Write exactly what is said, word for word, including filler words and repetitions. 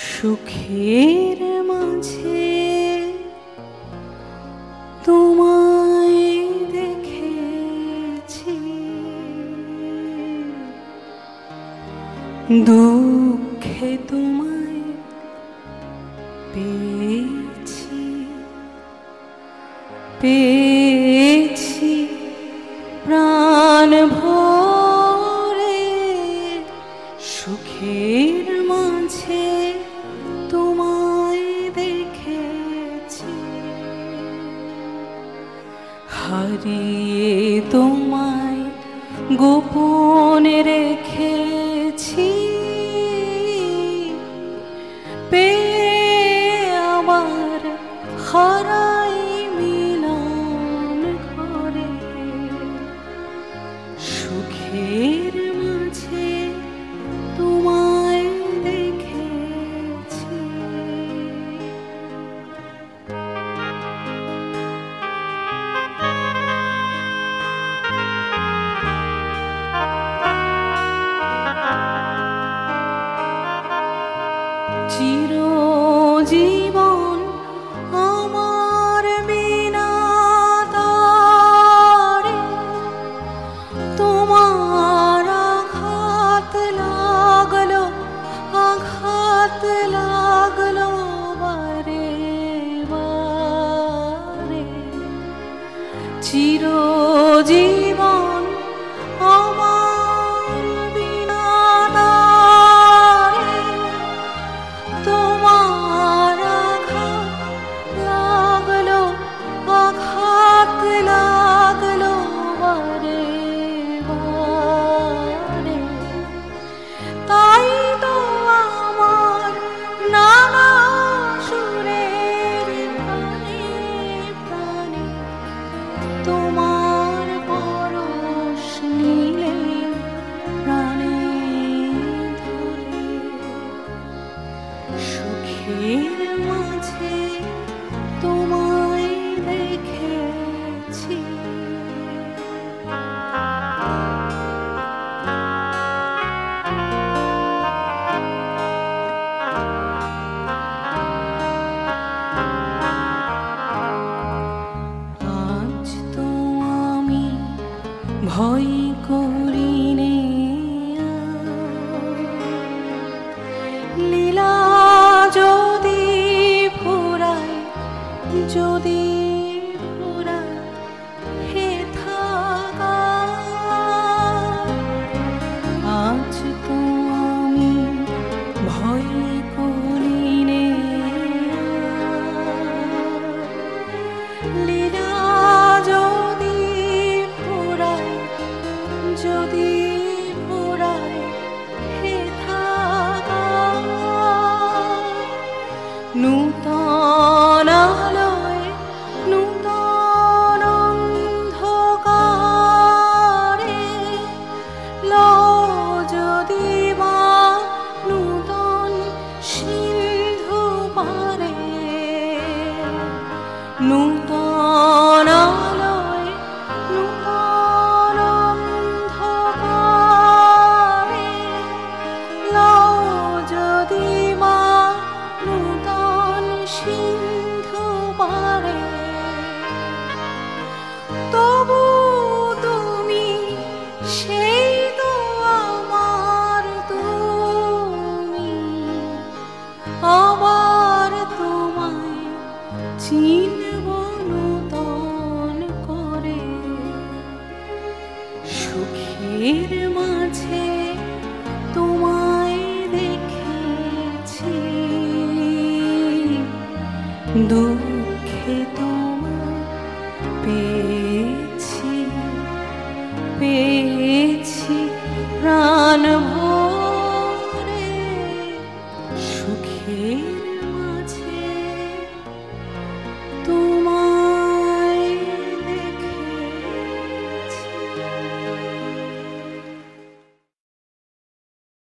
সুখের মাঝে তোমায় দেখেছি, দুঃখে তোমায় পেয়েছি, পেয়েছি প্রাণ ভরে। সুখের মাঝে তোমায় দেখেছি, হারিয়ে তোমায় গোপনে রেখেছি, পেয়ে আবার হারাই মিলন ঘরে। সুখের মাঝে তোমায় দেখেছি। চিরজীবন আমার বিনা তারে, তোমার আঘাত লাগলো, আঘাত লাগলো বারে বারে। চিরজীবন আমার বিনা তারে, তোমার আঘাত লাগলো, আঘাত লাগলো বারে বারে। তাই তো আমার নানা সুরের প্রাণে প্রাণে তোমার পরশ নিলে প্রাণে ধরে। সুখের মাঝে তোমায় দেখেছি। আজ তো আমি ভয় করি নে, লীলা যদি ফুরায়, যদি ফুরায় হে থাকা। আজ তো আমি ভয় করি নে, লীলা যদি ফুরায়, যদি ফুরায় হে থাকা। নূতন আলোয় নূতন অন্ধকারে লও যদি মা নূতন সিন্ধু পারে। নূতন আলোয় নূতন অন্ধকারে লও যদি মা নূতন সিন্ধু পারে। তবু তুমি সেই তো আমার তুমি, আবার তোমায় চিনব নূতন করে। সুখের মাঝে তোমায় দেখেছি, দুঃখে তোমায় পেয়েছি, পেয়েছি প্রাণ ভরে।